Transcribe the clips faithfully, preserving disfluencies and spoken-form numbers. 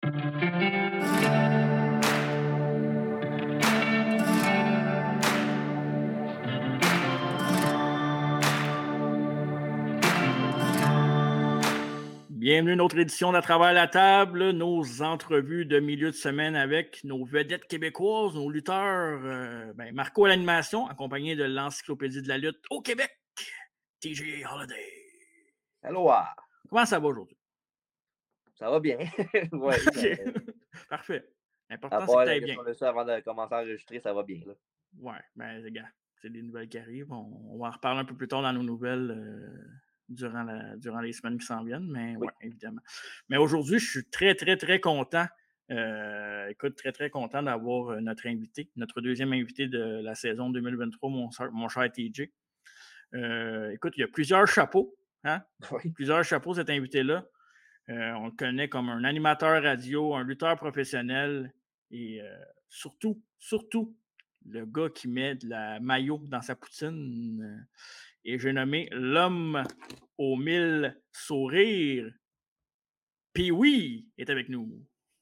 Bienvenue à une autre édition d'À travers la table, nos entrevues de milieu de semaine avec nos vedettes québécoises, nos lutteurs. Euh, ben, Marco à l'animation, accompagné de l'encyclopédie de la lutte au Québec, T J Holiday. Hello! Comment ça va aujourd'hui? Ça va bien. Ouais, OK. ben, Parfait. à L'important, c'est part que tu la ailles bien. question de ça avant de commencer à enregistrer, ça va bien. Là. Ouais, ben, les gars, c'est des nouvelles qui arrivent. On, on va en reparler un peu plus tard dans nos nouvelles euh, durant, la, durant les semaines qui s'en viennent, mais Oui. ouais, évidemment. Mais aujourd'hui, je suis très, très, très content. Euh, écoute, très, très content d'avoir euh, notre invité, notre deuxième invité de la saison deux mille vingt-trois, mon, cher- mon cher T J. Euh, écoute, il y a plusieurs chapeaux, hein? Oui. Plusieurs chapeaux, cet invité-là. Euh, on le connaît comme un animateur radio, un lutteur professionnel et euh, surtout, surtout, le gars qui met de la maillot dans sa poutine. Euh, et j'ai nommé l'homme aux mille sourires. Puis oui, est avec nous.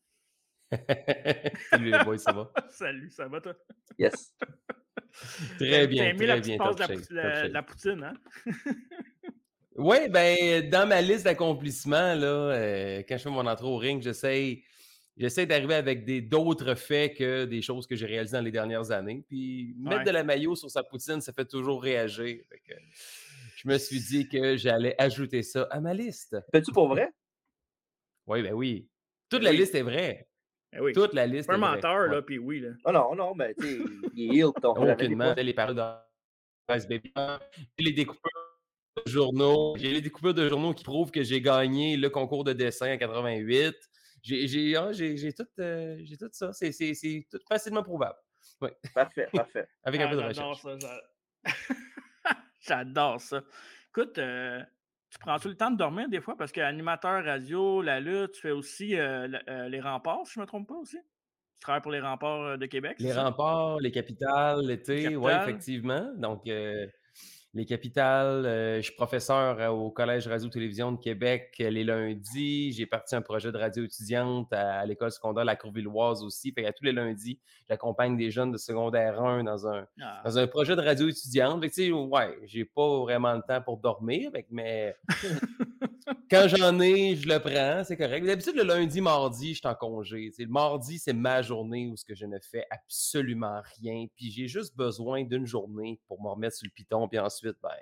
Salut les boys, ça va? Salut, ça va toi? Yes. Très T'as bien, aimé la très petite bien, passe top de la, shape, pou- top la- shape. la poutine, hein? Oui, ben dans ma liste d'accomplissements, là, euh, quand je fais mon entrée au ring, j'essaie, j'essaie d'arriver avec des, d'autres faits que des choses que j'ai réalisées dans les dernières années. Puis mettre Ouais. de la maillot sur sa poutine, ça fait toujours réagir. Fait que je me suis dit que j'allais ajouter ça à ma liste. Fais-tu pour vrai? Oui, ben oui. Toute Ben la oui. liste est vraie. Ben oui. Toute la C'est liste pas un est vraie. menteur, Ouais. là, puis oui, là. Oh non, non, mais tu sais, il est heal, ton jamais des Aucunement. fois. Les paroles dans Ice Baby. Les découpeurs de journaux. J'ai les découpeurs de journaux qui prouvent que j'ai gagné le concours de dessin en quatre-vingt-huit. J'ai, j'ai, ah, j'ai, j'ai, tout, euh, j'ai tout ça. C'est, c'est, c'est tout facilement prouvable. Ouais. Parfait, parfait. Avec un Ah, peu de j'adore recherche. ça. j'a- J'adore ça. Écoute, euh, tu prends-tu le temps de dormir des fois? Parce qu'animateur radio, la lutte, tu fais aussi euh, le- euh, les remparts, si je ne me trompe pas aussi. Tu travailles pour les remparts euh, de Québec, c'est Les ça? remparts, les capitales, Les l'été, oui, capitales. effectivement. Donc, euh, les capitales, euh, je suis professeur euh, au Collège Radio-Télévision de Québec euh, les lundis. J'ai parti un projet de radio étudiante à, à l'école secondaire La Courvilloise aussi. Fait qu'à tous les lundis, j'accompagne des jeunes de secondaire un dans un, Ah, dans un projet de radio étudiante. Fait que, tu sais, ouais, j'ai pas vraiment le temps pour dormir, fait que, mais quand j'en ai, je le prends, c'est correct. D'habitude, le lundi, mardi, je suis en congé. Tu sais, le mardi, c'est ma journée où ce que je ne fais absolument rien. Puis j'ai juste besoin d'une journée pour me remettre sur le piton. Puis ensuite, ben,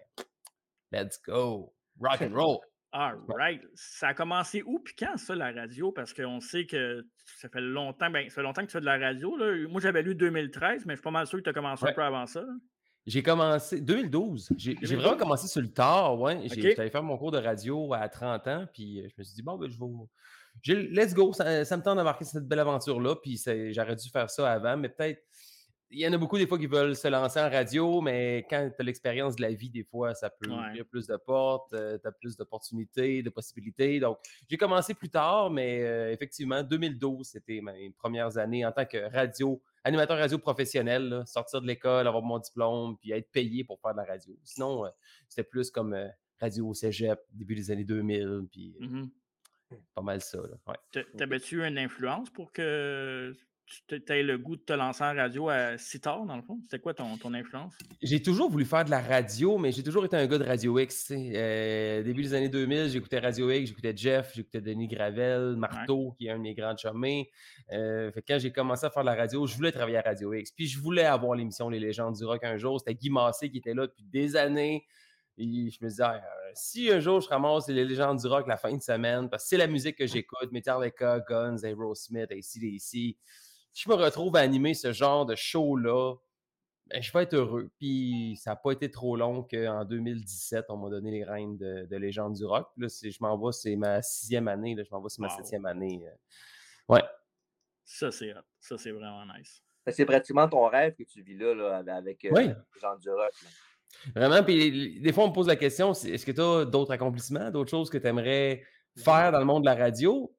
let's go. Rock and roll. all right. Ça a commencé où puis quand ça, la radio? Parce qu'on sait que ça fait longtemps, ben, ça fait longtemps que tu fais de la radio. Là. Moi, j'avais lu deux mille treize, mais je suis pas mal sûr que tu as commencé un Ouais. peu avant ça. Là. J'ai commencé deux mille douze. J'ai, j'ai deux mille douze? vraiment commencé sur le tard, ouais. J'ai, OK. j'étais allé faire mon cours de radio à trente ans, puis euh, je me suis dit, bon, ben, je vais. J'ai, let's go, ça, ça me tente d'embarquer cette belle aventure-là, puis c'est, j'aurais dû faire ça avant, mais peut-être. Il y en a beaucoup des fois qui veulent se lancer en radio, mais quand tu as l'expérience de la vie, des fois, ça peut Ouais. ouvrir plus de portes, euh, tu as plus d'opportunités, de possibilités. Donc, j'ai commencé plus tard, mais euh, effectivement, deux mille douze, c'était mes premières années en tant que radio, animateur radio professionnel, là, sortir de l'école, avoir mon diplôme, puis être payé pour faire de la radio. Sinon, euh, c'était plus comme euh, radio au cégep, début des années deux mille, puis euh, Mhm. pas mal ça. Là. Ouais. T'a- T'avais-tu une influence pour que tu aies le goût de te lancer en radio à si tard, dans le fond? C'était quoi ton, ton influence? J'ai toujours voulu faire de la radio, mais j'ai toujours été un gars de Radio X. tu sais. Euh, début des années deux mille, j'écoutais Radio X, j'écoutais Jeff, j'écoutais Denis Gravel, Marteau, qui est un de mes grands chumés. Euh, fait que quand j'ai commencé à faire de la radio, je voulais travailler à Radio X. Puis je voulais avoir l'émission Les Légendes du Rock un jour. C'était Guy Massé qui était là depuis des années. Et je me disais, ah, euh, si un jour je ramasse Les Légendes du Rock la fin de semaine, parce que c'est la musique que j'écoute, Metallica, Guns, Aerosmith, A C D C, je me retrouve à animer ce genre de show-là, ben, je vais être heureux. Puis ça n'a pas été trop long qu'en deux mille dix-sept, on m'a donné les rênes de, de Légende du Rock. Là, c'est, je m'en vais, c'est ma sixième année. Là, je m'en vais, c'est ma Wow. septième année. euh. Ouais. Ça, c'est hot. Ça, c'est vraiment nice. C'est pratiquement ton rêve que tu vis là, là avec euh, Oui. les gens du rock. Là. Vraiment. Puis des fois, on me pose la question, c'est- est-ce que tu as d'autres accomplissements, d'autres choses que tu aimerais faire dans le monde de la radio?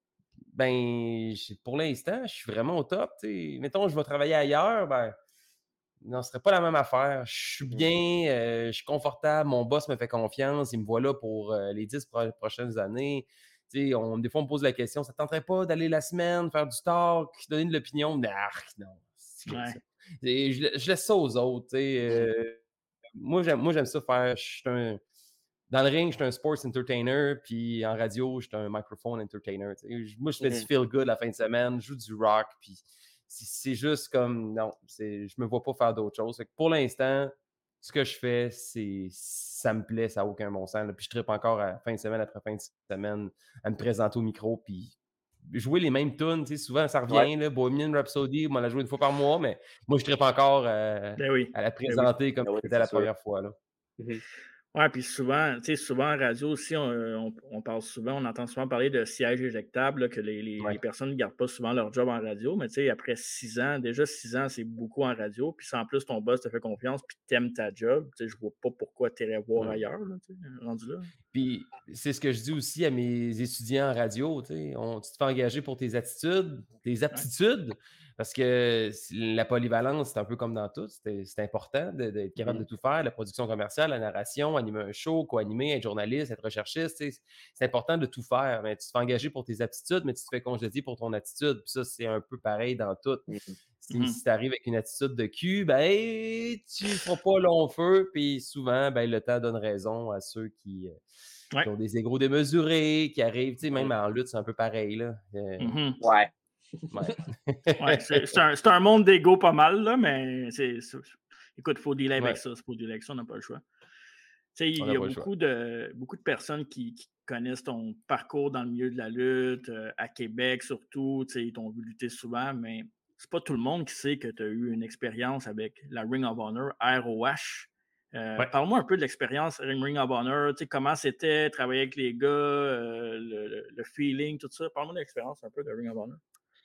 Ben, je- pour l'instant, je suis vraiment au top. tu sais. Mettons, je vais travailler ailleurs, ben, non, ce serait pas la même affaire. Je suis bien, euh, je suis confortable, mon boss me fait confiance, il me voit là pour euh, les dix pro- prochaines années. Tu tu sais, on, des fois, on me pose la question, ça ne tenterait pas d'aller la semaine, faire du talk, donner de l'opinion? Mais arc, non, c'est que ça. Ouais. Et je, je laisse ça aux autres, tu sais. Mm. euh, moi, j'aime, moi, j'aime ça faire. Je suis un, dans le ring, je suis un sports entertainer, puis en radio, je suis un microphone entertainer. tu sais. Je- Moi, je fais du Mhm. feel good la fin de semaine, je joue du rock, puis c'est c'est juste comme, non, c'est, je me vois pas faire d'autres choses. Fait que pour l'instant, ce que je fais, c'est, ça me plaît, ça n'a aucun bon sens. là. Puis je trippe encore à fin de semaine après fin de semaine à me présenter au micro, puis jouer les mêmes tunes. tu sais, Souvent, ça Ouais. revient. Là, Bohemian Rhapsody, on m'en a joué une fois par mois, mais moi, je trippe encore euh, Ben oui. à la Ben oui. présenter comme Ah oui, c'était la c'est sûr. première fois. Là. Mhm. Ouais, puis souvent, tu sais, souvent en radio aussi, on, on- on parle souvent, on entend souvent parler de sièges éjectables, là, que les, les- Ouais. les personnes ne gardent pas souvent leur job en radio, mais tu sais, après six ans, déjà six ans, c'est beaucoup en radio, puis si en plus ton boss te fait confiance, puis t'aimes ta job, tu sais, je vois pas pourquoi t'irais voir Mm. ailleurs, là, tu sais, rendu là. Puis c'est ce que je dis aussi à mes étudiants en radio, tu sais, on, tu te fais engager pour tes attitudes, tes aptitudes, parce que la polyvalence, c'est un peu comme dans tout, c'est c'est important de- d'être capable de Mhm. tout faire, la production commerciale, la narration, animer un show, co-animer, être journaliste, être recherchiste, tu sais, c'est important de tout faire, mais tu te fais engager pour tes aptitudes, mais tu te fais congédier pour ton attitude, puis ça, c'est un peu pareil dans tout. Mhm. Si, Mhm. si tu arrives avec une attitude de cul, ben, tu feras pas long feu, puis souvent, ben, le temps donne raison à ceux qui, euh, Ouais. qui ont des égos démesurés, qui arrivent, tu sais, même Ouais. en lutte, c'est un peu pareil, là. Euh, Mhm. Ouais. ouais. Ouais, c'est c'est un, c'est un monde d'ego pas mal, là, mais c'est. c'est- Écoute, il faut dealer avec Ouais, ça, c'est pour dealer avec ça, on n'a pas le choix. Tu sais, on il y n'a a pas le choix. beaucoup de, beaucoup de personnes qui, qui connaissent ton parcours dans le milieu de la lutte, euh, à Québec surtout, tu sais, ils t'ont vu lutter souvent, mais c'est pas tout le monde qui sait que tu as eu une expérience avec la Ring of Honor, R O H. Euh, Ouais. Parle-moi un peu de l'expérience Ring of Honor, tu sais, comment c'était, travailler avec les gars, euh, le, le- le feeling, tout ça. Parle-moi de l'expérience un peu de Ring of Honor.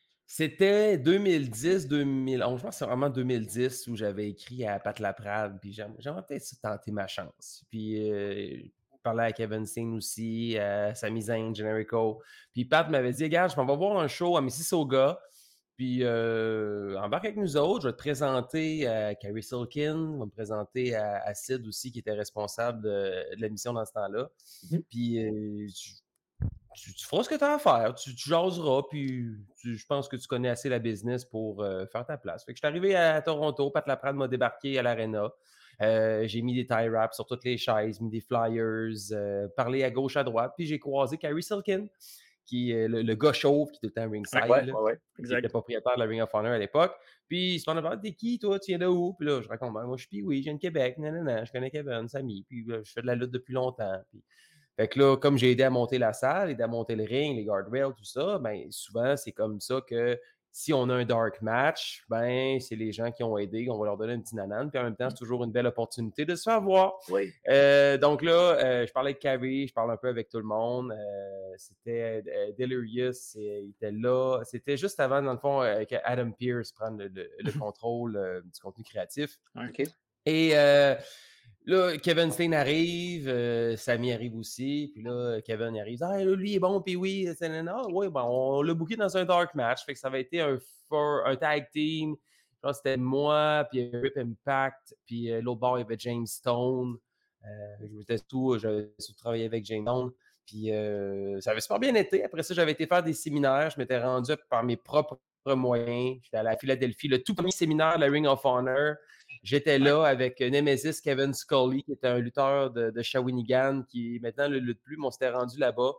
C'était deux mille dix, deux mille onze, je pense que c'est vraiment deux mille dix où j'avais écrit à Pat Laprade, puis j'aim- j'aimerais peut-être ça tenter ma chance. Puis euh, je parlais à Kevin Steen aussi, à Sami Zayn, Generico. Puis Pat m'avait dit, regarde, je m'en vais voir un show à Mississauga, puis euh, embarque avec nous autres, je vais te présenter à Carrie Silkin, je vais me présenter à, à Sid aussi, qui était responsable de, de la mission dans ce temps-là. Mhm. Puis euh, je- tu, tu feras ce que tu as à faire, tu, tu jaseras, puis tu- je pense que tu connais assez la business pour euh, faire ta place. Fait que je suis arrivé à Toronto, Pat Laprade m'a débarqué à l'Arena. Euh, j'ai mis des tie wraps sur toutes les chaises, mis des flyers, euh, parlé à gauche, à droite, puis j'ai croisé Carrie Silkin, qui est le, le gars chauve qui était un ringside, Ouais, Ouais, là, ouais, ouais. qui était exact. propriétaire de la Ring of Honor à l'époque. Puis il se demandait, t'es qui, toi, tu viens de où? Puis là, je raconte, ben, moi, je suis oui, je viens de Québec, nanana, je connais Kevin, Samy, puis là, je fais de la lutte depuis longtemps. Puis fait que là, comme j'ai aidé à monter la salle, aidé à monter le ring, les guardrails, tout ça, ben souvent, c'est comme ça que si on a un dark match, ben c'est les gens qui ont aidé, on va leur donner un petit nanan, puis en même temps, c'est toujours une belle opportunité de se faire voir. Oui. Euh, donc là, euh, je parlais avec Carrie, je parle un peu avec tout le monde. Euh, c'était euh, Delirious, euh, il était là. C'était juste avant, dans le fond, euh, que Adam Pearce prenne le, le- le contrôle euh, du contenu créatif. Ouais. OK. Et euh, là, Kevin Steen arrive, euh, Sami arrive aussi, puis là, Kevin il arrive, ah, là, lui il est bon, puis oui, c'est ah, ouais, bon, on l'a booké dans un dark match, fait que ça avait été un, for, un tag team, je pense que c'était moi, puis Rip Impact, puis euh, l'autre bord, il y avait James Stone, euh, je m'étais tout, j'avais tout travaillé avec James Stone, puis euh, ça avait super bien été, après ça, j'avais été faire des séminaires, je m'étais rendu par mes propres moyens, j'étais à la Philadelphie, le tout premier séminaire de la Ring of Honor. J'étais là avec Nemesis Kevin Scully, qui était un lutteur de, de Shawinigan, qui maintenant ne lutte plus, mais on s'était rendu là-bas.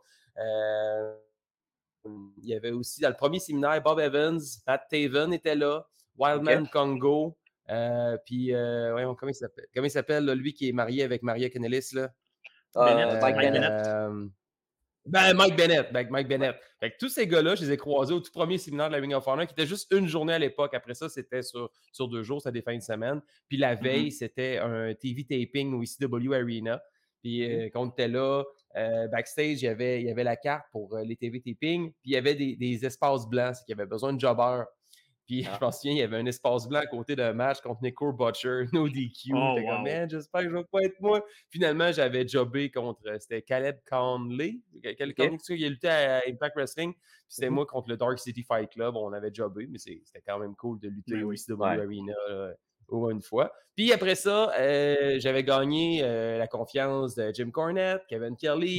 Euh, il y avait aussi, dans le premier séminaire, Bob Evans, Pat Taven était là, Wildman OK. Congo, euh, puis, euh, voyons, comment il s'appelle? Comment il s'appelle, là, lui qui est marié avec Maria Kanellis, là? Bennett, Euh, Mike Mike Bennett. Bennett. Euh, ben, Mike Bennett. Ben, Mike Bennett. Fait que tous ces gars-là, je les ai croisés au tout premier séminaire de la Ring of Honor, qui était juste une journée à l'époque. Après ça, c'était sur, sur deux jours, c'était des fins de semaine. Puis la veille, Mhm. c'était un T V taping au E C W Arena. Puis euh, quand on était là, euh, backstage, il y, avait, il y avait la carte pour euh, les T V taping. Puis il y avait des, des espaces blancs, c'est qu'il y avait besoin de jobbers. Puis Ah. je m'en souviens, il y avait un espace blanc à côté d'un match contre Nico Butcher, no D Q. Oh, J'étais comme, wow. man, j'espère que je vais pas être moi. Finalement, j'avais jobbé contre, c'était Caleb Conley. Caleb Conley, tu sais, il a lutté à Impact Wrestling. Puis c'était Mhm. moi contre le Dark City Fight Club. On avait jobbé, mais c'est- c'était quand même cool de lutter Ben au oui. E C W Ouais. Arena là, au moins une fois. Puis après ça, euh, j'avais gagné euh, la confiance de Jim Cornette, Kevin Kelly,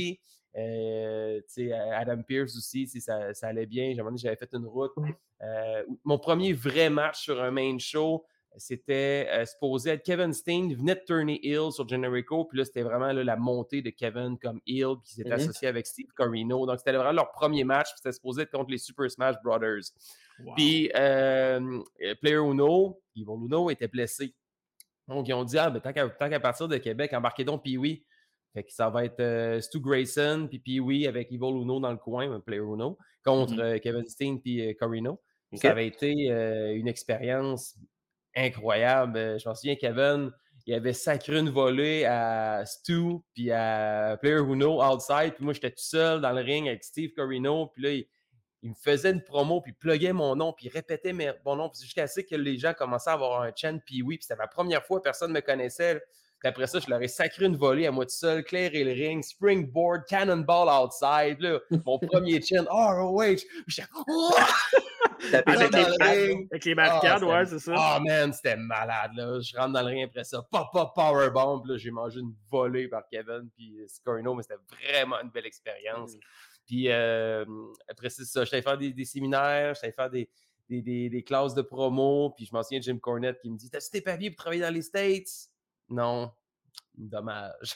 Euh, Adam Pearce aussi, ça, ça allait bien. J'avais fait une route. Euh, mon premier vrai match sur un main show, c'était euh, supposé être Kevin Steen venait de turner heel sur Generico, puis là, c'était vraiment là, la montée de Kevin comme heel, puis il s'était mm-hmm. associé avec Steve Corino. Donc, c'était vraiment leur premier match, puis c'était supposé être contre les Super Smash Brothers. Wow. Puis, euh, Player Uno, Evil Uno, était blessé. Donc, ils ont dit, ah, ben, tant qu'à, tant qu'à partir de Québec, embarquez donc Pee-Wee. Fait que ça va être euh, Stu Grayson, puis Pee-Wee avec Evil Uno dans le coin, Player Uno, contre mm-hmm. euh, Kevin Steen puis euh, Corino. Okay. Ça avait été euh, une expérience incroyable. Je m'en souviens, Kevin, il avait sacré une volée à Stu puis à Player Uno outside, puis moi, j'étais tout seul dans le ring avec Steve Corino, puis là, il, il me faisait une promo, puis il pluguait mon nom, puis il répétait mes, mon nom, puis jusqu'à ce que les gens commençaient à avoir un chant Pee-Wee, puis c'était ma première fois, personne ne me connaissait. Là. Puis après ça, je leur ai sacré une volée à moi tout seul, clairé le ring, springboard, cannonball outside, là, mon premier chant, R O H, j'étais oh! Avec, les, ring. avec les barricades, oh, ouais, c'est ça. Oh man, c'était malade, là. Je rentre dans le ring après ça, pop, pop, powerbomb, là, j'ai mangé une volée par Kevin, puis Scorino, mais c'était vraiment une belle expérience. Mm. Puis euh, après c'est ça, j'allais faire des, des séminaires, j'allais faire des, des, des, des classes de promo, puis je m'en souviens de Jim Cornette qui me dit « T'as-tu tes papiers pour travailler dans les States? » Non. Dommage.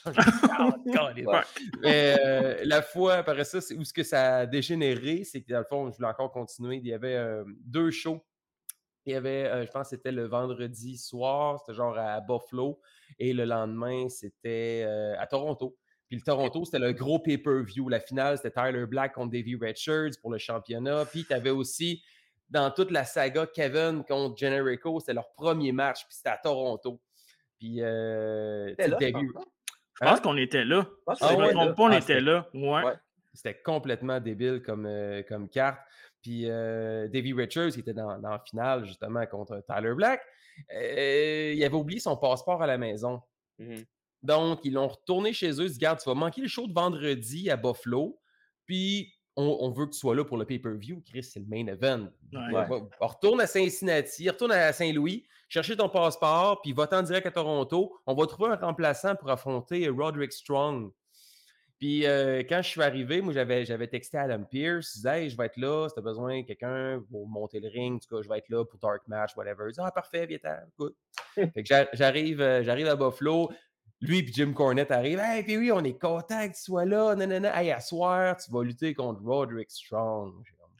Mais euh, la fois, après ça, c'est où ce que ça a dégénéré, c'est que dans le fond, je voulais encore continuer. Il y avait euh, deux shows. Il y avait, euh, je pense que c'était le vendredi soir, c'était genre à Buffalo, et le lendemain, c'était euh, à Toronto. Puis le Toronto, c'était le gros pay-per-view. La finale, c'était Tyler Black contre Davey Richards pour le championnat. Puis tu avais aussi, dans toute la saga, Kevin contre Generico, c'était leur premier match, puis c'était à Toronto. Puis, euh, là, début... je pense hein? qu'on était là. Ah, si je ne me trompe pas, on ah, était là. Ouais. ouais. C'était complètement débile comme, euh, comme carte. Puis, euh, Davey Richards, qui était dans, dans la finale, justement, contre Tyler Black, euh, il avait oublié son passeport à la maison. Mm-hmm. Donc, ils l'ont retourné chez eux. Ils disent, regarde, tu vas manquer le show de vendredi à Buffalo. Puis, on, on veut que tu sois là pour le pay-per-view. Chris, c'est le main event. Ouais. Ouais. On retourne à Cincinnati, retourne à Saint-Louis, chercher ton passeport, puis va-t'en direct à Toronto. On va trouver un remplaçant pour affronter Roderick Strong. Puis euh, quand je suis arrivé, moi, j'avais, j'avais texté Adam Pearce. Je disais, hey, je vais être là, si tu as besoin de quelqu'un pour monter le ring, en tout cas, je vais être là pour Dark Match, whatever. Il dit, ah, parfait, viens-t'en, écoute. Fait que j'arrive, j'arrive à Buffalo. Lui et Jim Cornette arrivent. Hey, puis oui, on est content que tu sois là. Non, non, non. Hey, à soir, tu vas lutter contre Roderick Strong.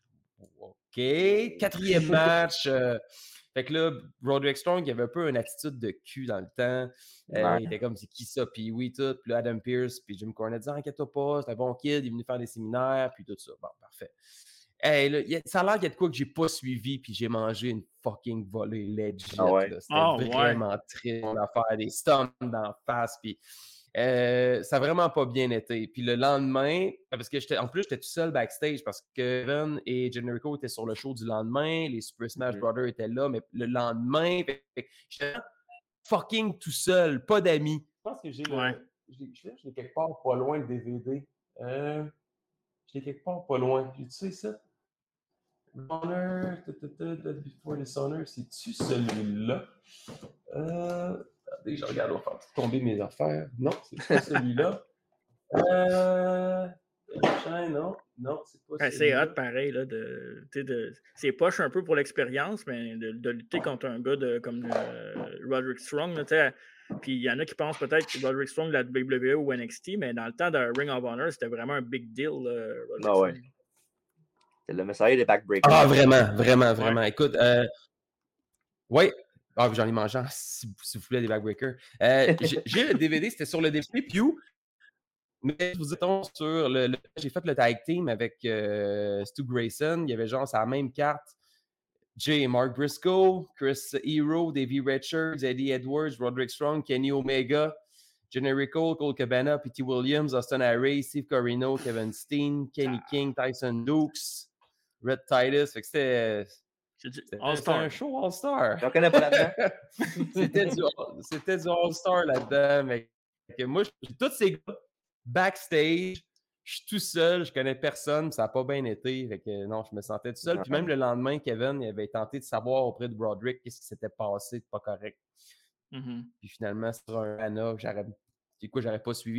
OK. Quatrième match. Euh, fait que là, Roderick Strong, il avait un peu une attitude de cul dans le temps. Euh, ouais. Il était comme, c'est qui ça? Puis oui, tout. Puis là, Adam Pearce, puis Jim Cornette disait, inquiète-toi pas, c'est un bon kid, il est venu faire des séminaires, puis tout ça. Bon, parfait. Hey, là, y a, ça a l'air qu'il y a de quoi que j'ai pas suivi, puis j'ai mangé une fucking volée legit. Ah ouais. Là. C'était oh, vraiment ouais. triste, mon affaire, des stomps d'en face, puis euh, ça n'a vraiment pas bien été. Puis le lendemain, parce que j'étais, en plus, j'étais tout seul backstage, parce que Kevin et Generico étaient sur le show du lendemain, les Super Smash mm-hmm. Brothers étaient là, mais le lendemain, j'étais fucking tout seul, pas d'amis. Je pense que j'ai le... Ouais. Je l'ai quelque part pas loin, le D V D. Euh... Je l'ai quelque part pas loin. Tu sais ça? Honor, Before Dishonor, c'est-tu celui-là? Euh, attendez, je regarde, on va faire tomber mes affaires. Non, c'est pas celui-là. Euh, non, non, c'est pas celui-là. C'est hot, pareil, là, de, de, c'est poche un peu pour l'expérience, mais de, de lutter contre un gars de, comme euh, Roderick Strong, tu sais. Puis il y en a qui pensent peut-être que Roderick Strong de la W W E ou N X T, mais dans le temps de Ring of Honor, c'était vraiment un big deal. Euh, ah ouais. C'est le messiah des backbreakers. Ah, vraiment, vraiment, vraiment. Ouais. Écoute, euh, oui. Ah, j'en ai mangé, s'il vous plaît, des backbreakers. Euh, j'ai, j'ai le D V D, c'était sur le D V D Pew. Mais je vous dis, sur le, le j'ai fait le tag team avec euh, Stu Grayson. Il y avait genre, c'est la même carte. Jay et Mark Briscoe, Chris Hero, Davey Richards, Eddie Edwards, Roderick Strong, Kenny Omega, Generico, Cole Cabana, P T Williams, Austin Aries, Steve Corino, Kevin Steen, Kenny King, Tyson Dukes, Red Titus. Fait que c'était, c'était, c'était un show All-Star. J'en connais pas là-dedans. c'était, du, c'était du All-Star là-dedans. Mais moi, j'ai tous ces gars backstage. Je suis tout seul, je connais personne, ça n'a pas bien été. Fait que non, je me sentais tout seul. Puis même le lendemain, Kevin il avait tenté de savoir auprès de Broderick qu'est-ce qui s'était passé de pas correct. Mm-hmm. Puis finalement, sur un Anna, j'aurais, c'est quoi, j'aurais pas suivi.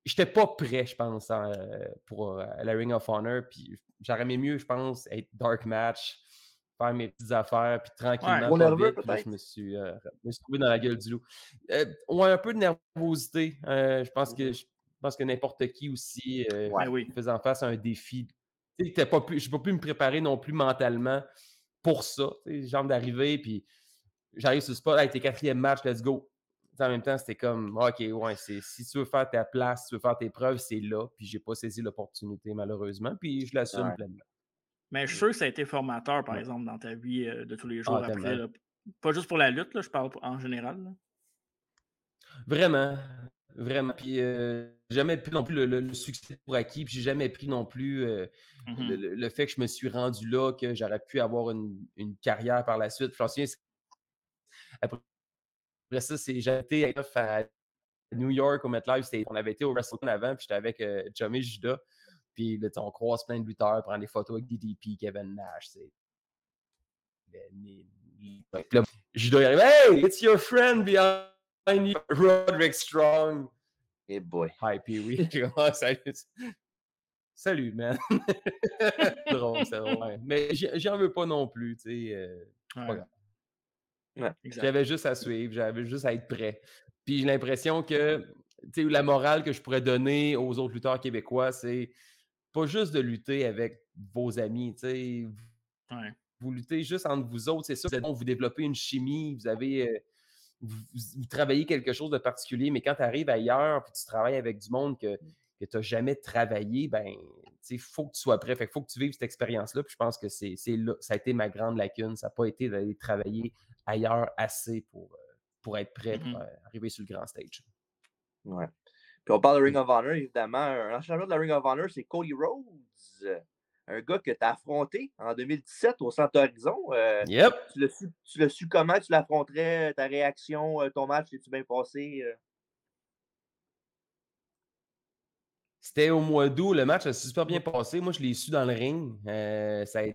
j'étais pas prêt, je pense, en, euh, pour euh, la Ring of Honor. Puis j'aurais aimé mieux, je pense, être dark match, faire mes petites affaires, puis Ouais. tranquillement, Trop pas nerveux, vite. Puis là, je peut-être? me suis, euh, je me suis trouvé dans la gueule du loup. Euh, ouais, un peu de nervosité. Euh, je pense que Mhm. je pense que n'importe qui aussi euh, Ben Ouais. oui. faisant face à un défi. Tu sais, t'as pas pu, j'ai pas pu me préparer non plus mentalement pour ça. Tu sais, genre d'arriver, puis j'arrive sur le spot, hey, t'es quatrième match, let's go. Tu sais, en même temps, c'était comme, OK, ouais, c'est, si tu veux faire ta place, si tu veux faire tes preuves, c'est là. Puis j'ai pas saisi l'opportunité, malheureusement. Puis je l'assume Ouais. pleinement. Mais je suis sûr que ça a été formateur, par Ouais. exemple, dans ta vie euh, de tous les jours Ah, après. tellement. Là. Pas juste pour la lutte, là, je parle en général. Là. Vraiment. Vraiment. Puis euh, j'ai jamais pris non plus le, le- le succès pour acquis. Puis j'ai jamais pris non plus euh, le, Mhm. le- le fait que je me suis rendu là, que j'aurais pu avoir une, une carrière par la suite. Puis je me souviens, c'est- après ça, c'est j'ai été à New York au MetLife. c'était- On avait été au WrestleMania avant, puis j'étais avec euh, Chummy Judas. Puis là, tu sais, on croise plein de lutteurs, prend des photos avec D D P, Kevin Nash. C'est Puis là, Judas il arrive, hey, it's your friend behind you, Roderick Strong. Hey boy. Hi, Pee Wee. Comment salut? Salut, man. C'est drôle, c'est drôle. Ouais. Mais j'y- j'en veux pas non plus, tu sais. euh, c'est pas Ouais, grave. Ouais. exact. J'avais juste à suivre, j'avais juste à être prêt. Puis j'ai l'impression que, tu sais, la morale que je pourrais donner aux autres lutteurs québécois, c'est pas juste de lutter avec vos amis, tu sais. Ouais. Vous luttez juste entre vous autres, c'est ça. Vous, êtes bon, vous développez une chimie, vous avez. euh, vous, vous- vous travaillez quelque chose de particulier, mais quand tu arrives ailleurs, puis tu travailles avec du monde que, que tu n'as jamais travaillé, ben, il faut que tu sois prêt. Fait qu'il faut que tu vives cette expérience-là. Puis je pense que c'est, c'est là, ça a été ma grande lacune. Ça n'a pas été d'aller travailler ailleurs assez pour, euh, pour être prêt pour Mhm. euh, arriver sur le grand stage. Ouais. Puis on parle de Ring Mm. of Honor, évidemment. Un ancien champion de la Ring of Honor, c'est Cody Rhodes. Un gars que tu as affronté en deux mille dix-sept au Centre Horizon. Euh, Yep! tu l'as su, tu l'as su comment tu l'affronterais, ta réaction, euh, ton match, es-tu bien passé? euh? C'était au mois d'août. Le match a super bien passé. Moi, je l'ai su dans le ring. Euh, ça a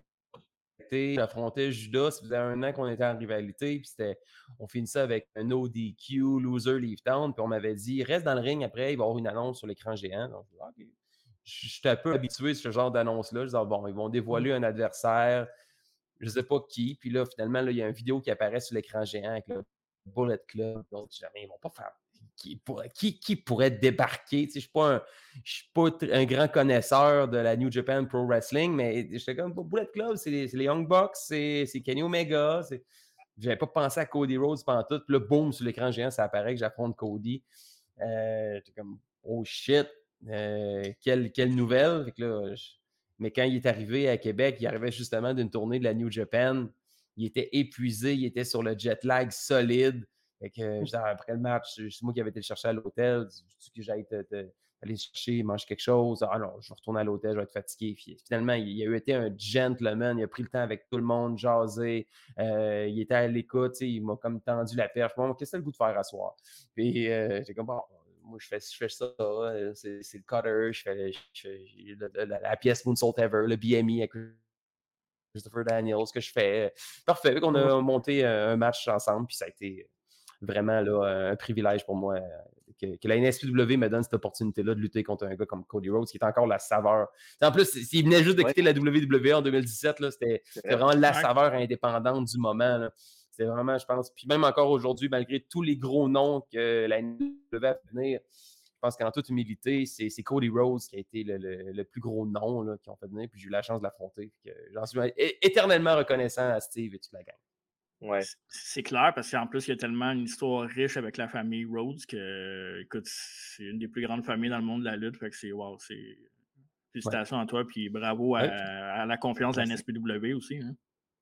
été, j'affrontais Judas. Ça faisait un an qu'on était en rivalité. Puis c'était, on finissait avec un O D Q, loser, leave town. Puis on m'avait dit, reste dans le ring après, il va y avoir une annonce sur l'écran géant. Donc, je dis, OK. Je suis un peu habitué à ce genre d'annonce-là. Je dis, ah, bon, ils vont dévoiler un adversaire, je ne sais pas qui. Puis là, finalement, là, il y a une vidéo qui apparaît sur l'écran géant avec le Bullet Club. Donc, jamais, ils vont pas faire. Qui pourrait, qui, qui pourrait débarquer? Tu sais, je ne suis pas un, un grand connaisseur de la New Japan Pro Wrestling, mais j'étais comme Bullet Club, c'est les, les Young Bucks, c'est Kenny Omega. Je n'avais pas pensé à Cody Rhodes pendant tout. Puis là, boum, sur l'écran géant, ça apparaît que j'affronte Cody. Euh, j'étais comme, oh shit, euh, quelle, quelle nouvelle. Fait que là, je... Mais quand il est arrivé à Québec, il arrivait justement d'une tournée de la New Japan. Il était épuisé, il était sur le jet lag solide. Fait que, genre, après le match, c'est moi qui avais été le chercher à l'hôtel. Je dis que j'allais te, te, aller chercher, manger quelque chose. Ah non, je vais retourner à l'hôtel, je vais être fatigué. Puis, finalement, il, il a été un gentleman. Il a pris le temps avec tout le monde, jaser. Euh, il était à l'écoute. Il m'a comme tendu la perche. Bon, qu'est-ce que tu as le goût de faire à soir? Puis euh, j'ai comme, bon, moi, je fais, je fais ça. C'est, c'est le cutter. Je fais, je fais la, la, la pièce Moonsault Ever, le B M E avec Christopher Daniels, ce que je fais. Parfait. On a monté un match ensemble. Puis ça a été vraiment là, un privilège pour moi que, que la N S P W me donne cette opportunité-là de lutter contre un gars comme Cody Rhodes, qui est encore la saveur. En plus, s'il venait juste de quitter ouais. la W W E en deux mille dix-sept, là, c'était, c'était vraiment la ouais. saveur indépendante du moment. Là. C'était vraiment, je pense, puis même encore aujourd'hui, malgré tous les gros noms que la N S P W a fait venir, je pense qu'en toute humilité, c'est, c'est Cody Rhodes qui a été le, le, le plus gros nom là, qui ont fait venir, puis j'ai eu la chance de l'affronter. Puis que j'en suis éternellement reconnaissant à Steve et toute la gang. Ouais. C'est clair, parce qu'en plus, il y a tellement une histoire riche avec la famille Rhodes que, écoute, c'est une des plus grandes familles dans le monde de la lutte. Fait que c'est wow, c'est. Félicitations ouais. à toi, puis bravo à, ouais. à la confiance de la N S P W aussi. Hein.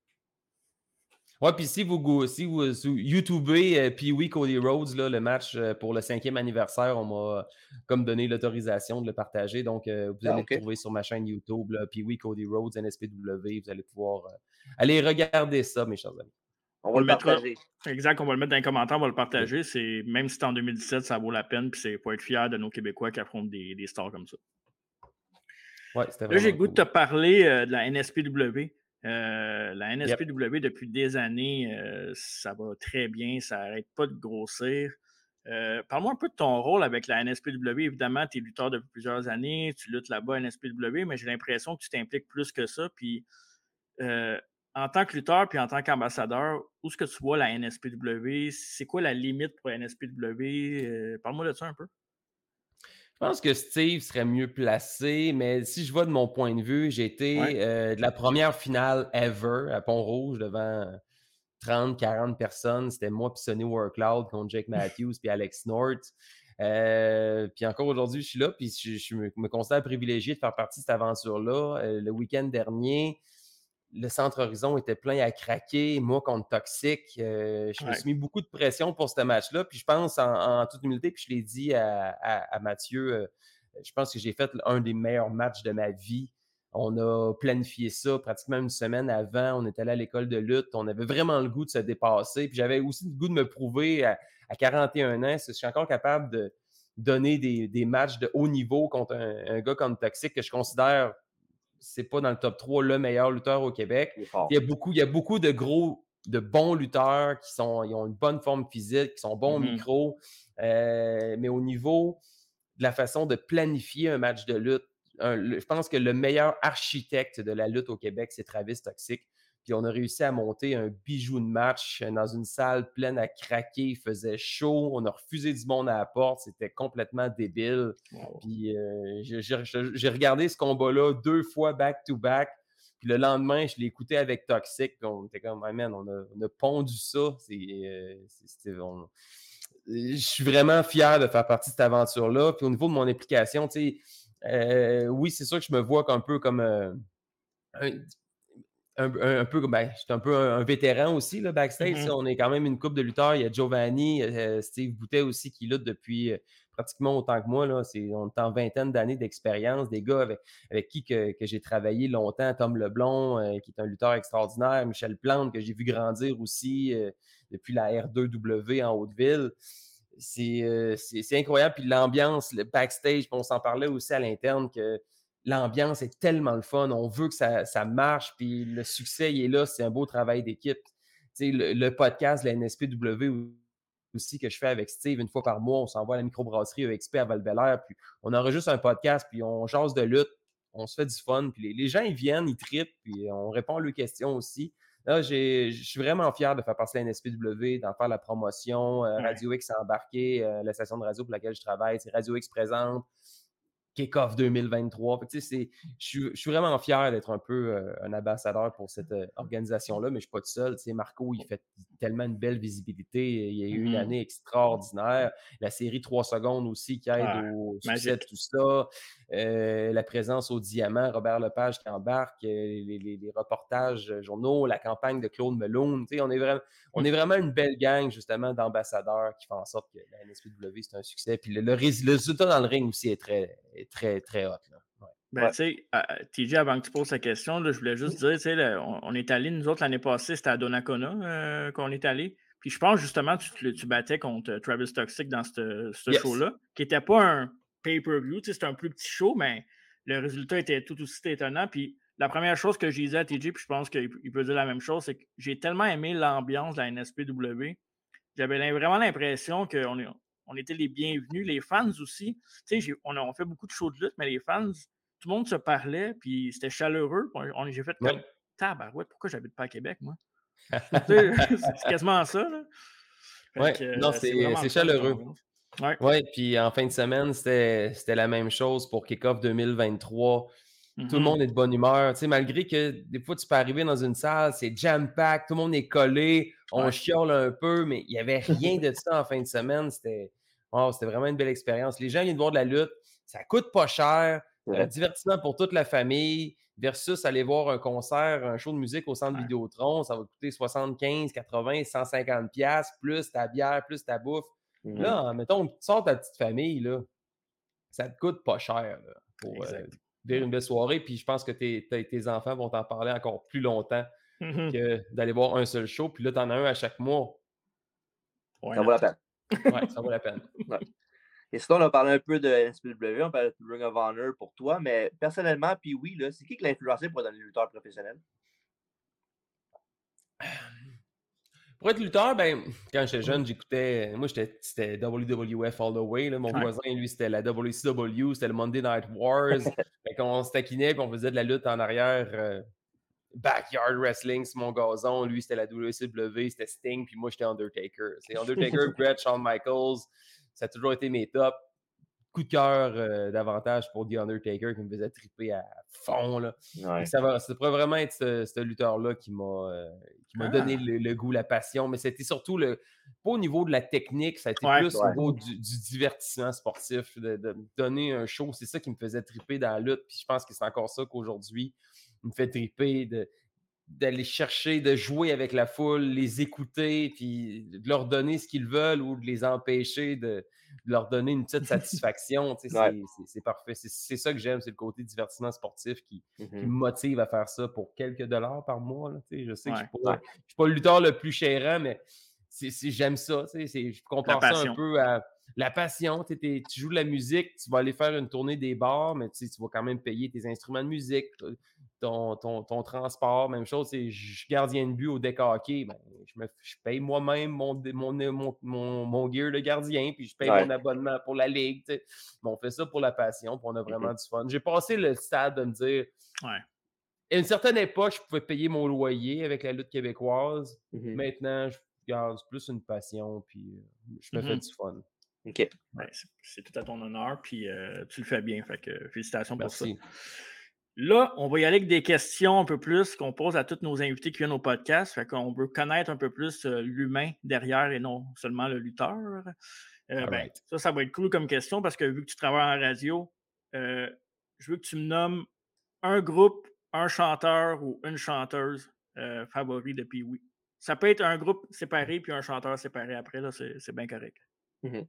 Ouais, puis si vous, si vous YouTubez euh, Pee Wee Cody Rhodes, là, le match euh, pour le cinquième anniversaire, on m'a comme donné l'autorisation de le partager. Donc, euh, vous allez ah, okay. le trouver sur ma chaîne YouTube, Pee Wee Cody Rhodes, N S P W. Vous allez pouvoir euh, aller regarder ça, mes chers amis. On va on le partager. Mettra, exact, on va le mettre dans les commentaires, on va le partager. C'est, même si c'est en deux mille dix-sept, ça vaut la peine, puis c'est pour être fier de nos Québécois qui affrontent des, des stars comme ça. Ouais, c'était Là, j'ai le goût cool. de te parler euh, de la N S P W. Euh, la N S P W, yep. depuis des années, euh, ça va très bien, ça n'arrête pas de grossir. Euh, parle-moi un peu de ton rôle avec la N S P W. Évidemment, tu es lutteur depuis plusieurs années, tu luttes là-bas à N S P W, mais j'ai l'impression que tu t'impliques plus que ça. Puis, euh, en tant que lutteur puis en tant qu'ambassadeur, où est-ce que tu vois la N S P W? C'est quoi la limite pour la N S P W? Euh, parle-moi de ça un peu. Je pense que Steve serait mieux placé, mais si je vois de mon point de vue, j'ai été Ouais. euh, de la première finale ever à Pont-Rouge devant trente, quarante personnes. C'était moi puis Sonny Workloud contre Jake Matthews puis Alex North. Euh, puis encore aujourd'hui, je suis là, puis je, je me, me considère privilégié de faire partie de cette aventure-là. Euh, le week-end dernier, le Centre Horizon était plein à craquer. Moi, contre Toxic, euh, je me Ouais. suis mis beaucoup de pression pour ce match-là. Puis je pense, en, en toute humilité, puis je l'ai dit à, à, à Mathieu, euh, je pense que j'ai fait un des meilleurs matchs de ma vie. On a planifié ça pratiquement une semaine avant. On est allé à l'école de lutte. On avait vraiment le goût de se dépasser. Puis j'avais aussi le goût de me prouver à, à quarante et un ans si je suis encore capable de donner des, des matchs de haut niveau contre un, un gars comme Toxic que je considère c'est pas dans le top trois le meilleur lutteur au Québec. Il est fort. Il y a beaucoup, il y a beaucoup de gros, de bons lutteurs qui sont, ils ont une bonne forme physique, qui sont bons au Mhm. micro. Euh, mais au niveau de la façon de planifier un match de lutte, un- le- je pense que le meilleur architecte de la lutte au Québec, c'est Travis Toxic. Puis on a réussi à monter un bijou de match dans une salle pleine à craquer. Il faisait chaud. On a refusé du monde à la porte. C'était complètement débile. Wow. Puis euh, j'ai, j'ai- j'ai regardé ce combat-là deux fois back-to-back. Puis le lendemain, je l'ai écouté avec Toxic. Puis on était comme, hey man, on a, on a pondu ça. C'est, euh, c'est- c'était- on- Je suis vraiment fier de faire partie de cette aventure-là. Puis au niveau de mon implication, tu sais, euh, oui, c'est sûr que je me vois un peu comme euh, un, un, un, un peu, ben, je suis un peu un, un vétéran aussi, là, backstage. Mhm. On est quand même une couple de lutteurs. Il y a Giovanni, euh, Steve Boutet aussi qui lutte depuis euh, pratiquement autant que moi. Là. C'est, on est en vingtaine d'années d'expérience. Des gars avec, avec qui que, que j'ai travaillé longtemps. Tom Leblond, euh, qui est un lutteur extraordinaire. Michel Plante, que j'ai vu grandir aussi euh, depuis la R deux W en Haute-Ville. C'est, euh, c'est, c'est incroyable. Puis l'ambiance, le backstage, on s'en parlait aussi à l'interne que l'ambiance est tellement le fun. On veut que ça, ça marche, puis le succès, il est là. C'est un beau travail d'équipe. Tu sais, le, le podcast, la N S P W aussi, que je fais avec Steve une fois par mois, on s'envoie à la microbrasserie E X P à Val-Bélair, puis on enregistre un podcast, puis on jase de lutte, on se fait du fun, puis les, les gens, ils viennent, ils trippent, puis on répond à leurs questions aussi. Là, je suis vraiment fier de faire partie de la N S P W, d'en faire la promotion. Euh, Ouais. Radio X a embarqué, euh, la station de radio pour laquelle je travaille. C'est Radio X présente. Kick-Off deux mille vingt-trois. Fait que, tu sais, c'est, je, suis, je suis vraiment fier d'être un peu euh, un ambassadeur pour cette euh, organisation-là, mais je ne suis pas tout seul. Tu sais, Marco, il fait tellement une belle visibilité. Il y a eu une Mhm. année extraordinaire. La série trois secondes aussi qui aide Ouais, au succès magique. de tout ça. Euh, la présence au Diamant, Robert Lepage qui embarque, euh, les, les- les reportages journaux, la campagne de Claude Meloun. Tu sais, on est vraiment, on est vraiment une belle gang, justement, d'ambassadeurs qui font en sorte que la N S P W, c'est un succès. Puis le, le rés- le résultat dans le ring aussi est très, est très, très hot. Là. Ouais. Ben, Ouais. tu sais, euh, T J, avant que tu poses la question, là, je voulais juste dire, tu sais, là, on, on est allé, nous autres, l'année passée, c'était à Donnacona euh, qu'on est allé. Puis je pense justement, tu, tu, tu battais contre Travis Toxic dans ce Yes. show-là, qui n'était pas un pay-per-view, tu sais, c'était un plus petit show, mais le résultat était tout aussi étonnant. Puis la première chose que j'ai dit à T J, puis je pense qu'il il peut dire la même chose, c'est que j'ai tellement aimé l'ambiance de la N S P W. J'avais l'im- vraiment l'impression qu'on est- on était les bienvenus, les fans aussi. Tu sais, j'ai- on a on fait beaucoup de shows de lutte, mais les fans, tout le monde se parlait, puis c'était chaleureux. On, on- j'ai fait Ouais. comme tabarouette, pourquoi j'habite pas à Québec, moi? Tu sais, c'est c'est quasiment ça, là. Fait Ouais. que Non, euh, c'est c'est, vraiment c'est le fun comme chaleureux. ambiance. Ouais. Oui, puis en fin de semaine, c'était, c'était la même chose pour Kickoff deux mille vingt-trois. Tout le Mhm. monde est de bonne humeur. Tu sais, malgré que des fois, tu peux arriver dans une salle, c'est jam-pack, tout le monde est collé, on Ouais. chiole un peu, mais il n'y avait rien de ça en fin de semaine. C'était, oh, c'était vraiment une belle expérience. Les gens viennent voir de la lutte, ça coûte pas cher, C'est euh, vrai. divertissement pour toute la famille, versus aller voir un concert, un show de musique au centre Ouais. Vidéotron, ça va coûter soixante-quinze, quatre-vingts, cent cinquante piastres, plus ta bière, plus ta bouffe. Mhm. Là, mettons, tu sors ta petite famille, là, ça te coûte pas cher là, pour euh, Exact. vivre Ouais. une belle soirée. Puis je pense que tes, tes, tes enfants vont t'en parler encore plus longtemps Mhm. que d'aller voir un seul show. Puis là, tu en as un à chaque mois. Why Ça vaut la not? peine. Ouais, ça vaut la peine. Ouais. Et sinon, on a parlé un peu de N S P W, on parlait de Ring of Honor pour toi, mais personnellement, puis oui, là, c'est qui qui l'a influencé pour devenir lutteur professionnel? Pour être lutteur, ben, quand j'étais jeune, j'écoutais. Moi, j'étais, c'était W W F all the way. Là. Mon Ouais. voisin, lui, c'était la W C W, c'était le Monday Night Wars. Fait qu'on se taquinait puis on faisait de la lutte en arrière. euh, Backyard wrestling sur mon gazon. Lui, c'était la W C W, c'était Sting, puis moi, j'étais Undertaker. C'est Undertaker, Bret, Shawn Michaels. Ça a toujours été mes tops. Coup de cœur euh, davantage pour The Undertaker qui me faisait triper à fond. Là. Ouais. Ça, va, ça pourrait vraiment être ce, ce lutteur-là qui m'a euh, qui m'a Ah. donné le, le goût, la passion, mais c'était surtout le pas au niveau de la technique, ça a été Ouais, plus ouais. au niveau du, du divertissement sportif, de, de me donner un show. C'est ça qui me faisait triper dans la lutte, puis je pense que c'est encore ça qu'aujourd'hui me fait triper de d'aller chercher, de jouer avec la foule, les écouter, puis de leur donner ce qu'ils veulent ou de les empêcher de, de leur donner une petite satisfaction. Tu sais, Ouais. c'est, c'est, c'est parfait. C'est, c'est ça que j'aime, c'est le côté divertissement sportif qui, qui me Mhm. motive à faire ça pour quelques dollars par mois. Là, tu sais. Je sais que je Ouais. ne Ouais. suis pas le lutteur le plus chérant, mais c'est, c'est- j'aime ça. Tu sais, c'est- je La compare ça un passion. peu à la passion. Tu sais, t'es- tu joues de la musique, tu vas aller faire une tournée des bars, mais tu sais, tu vas quand même payer tes instruments de musique, ton, ton, ton transport, même chose, c'est je suis gardien de but au deck hockey, ben, je, me, je paye moi-même mon, mon, mon, mon, mon gear de gardien, puis je paye Ouais. mon abonnement pour la ligue. Tu sais. Mais on fait ça pour la passion, puis on a vraiment Mhm. du fun. J'ai passé le stade de me dire, Ouais. à une certaine époque, je pouvais payer mon loyer avec la lutte québécoise. Mhm. Maintenant, je garde plus une passion, puis euh, je me fais Mhm. du fun. OK. Ben, c'est, c'est tout à ton honneur, puis euh, tu le fais bien. Fait que félicitations pour ça. Merci. Là, on va y aller avec des questions un peu plus qu'on pose à tous nos invités qui viennent au podcast. Fait qu'on veut connaître un peu plus euh, l'humain derrière et non seulement le lutteur. Euh, All ben, right. ça, ça va être cool comme question parce que vu que tu travailles en radio, euh, je veux que tu me nommes un groupe, un chanteur ou une chanteuse euh, favori de Pee-Wee. Ça peut être un groupe séparé puis un chanteur séparé après, là, c'est, c'est bien correct. Mhm.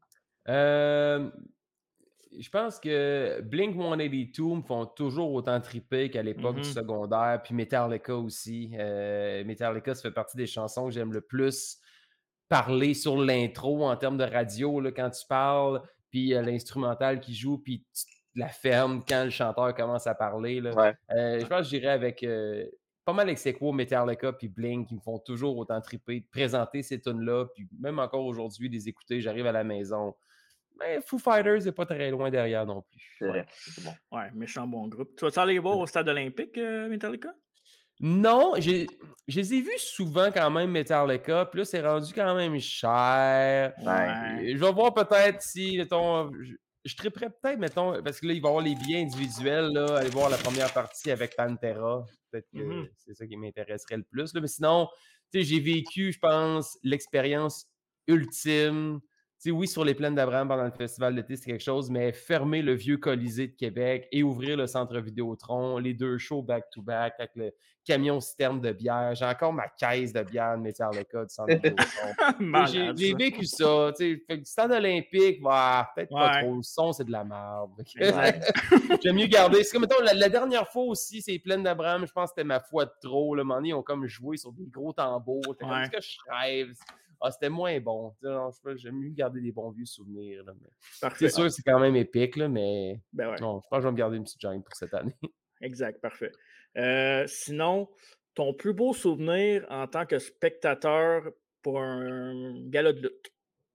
Euh, je pense que Blink cent quatre-vingt-deux me font toujours autant triper qu'à l'époque Mhm. du secondaire, puis Metallica aussi. Euh, Metallica, ça fait partie des chansons que j'aime le plus parler sur l'intro en termes de radio, là, quand tu parles, puis euh, l'instrumental qui joue, puis tu la fermes quand le chanteur commence à parler. Là. Ouais. Euh, je pense que j'irais avec euh, pas mal ex aequo Metallica puis Blink qui me font toujours autant triper de présenter ces tunes-là, puis même encore aujourd'hui, les écouter, j'arrive à la maison. Mais Foo Fighters n'est pas très loin derrière non plus. C'est Ouais. vrai. C'est bon. Ouais, méchant bon groupe. Tu vas-tu aller voir au stade olympique, euh, Metallica? Non, j'ai, je les ai vus souvent quand même, Metallica, puis là, c'est rendu quand même cher. Ouais. Je vais voir peut-être si, mettons, je, je triperais peut-être, mettons, parce que là, il va y avoir les billets individuels, là, aller voir la première partie avec Pantera. Peut-être que Mhm. c'est ça qui m'intéresserait le plus. Là. Mais sinon, tu sais, j'ai vécu, je pense, l'expérience ultime. Tu sais, oui, sur les plaines d'Abraham pendant le festival d'été, c'est quelque chose, mais fermer le vieux Colisée de Québec et ouvrir le centre Vidéotron, les deux shows back-to-back avec le camion citerne de bière. J'ai encore ma caisse de bière de Metallica du centre Vidéotron. J'ai, Malade, j'ai ça. vécu ça. tu sais. Fait que du stade olympique, bah, peut-être pas Ouais. trop. Le son, c'est de la merde. Fait que- Exact. J'aime mieux garder. C'est comme, mettons, la, la dernière fois aussi, c'est Plaine d'Abraham, je pense que c'était ma foi de trop. Le moment donné, ils ont comme joué sur des gros tambours. C'était comme Ouais. ce que je rêve. Ah, c'était moins bon. Tu sais, non, je sais pas, j'aime mieux garder des bons vieux souvenirs. Là, mais Parfait. c'est sûr, c'est quand même épique, là, mais Ben ouais. non, je pense que je vais me garder une petite gêne pour cette année. Exact, parfait. Euh, sinon, ton plus beau souvenir en tant que spectateur pour un gala de lutte?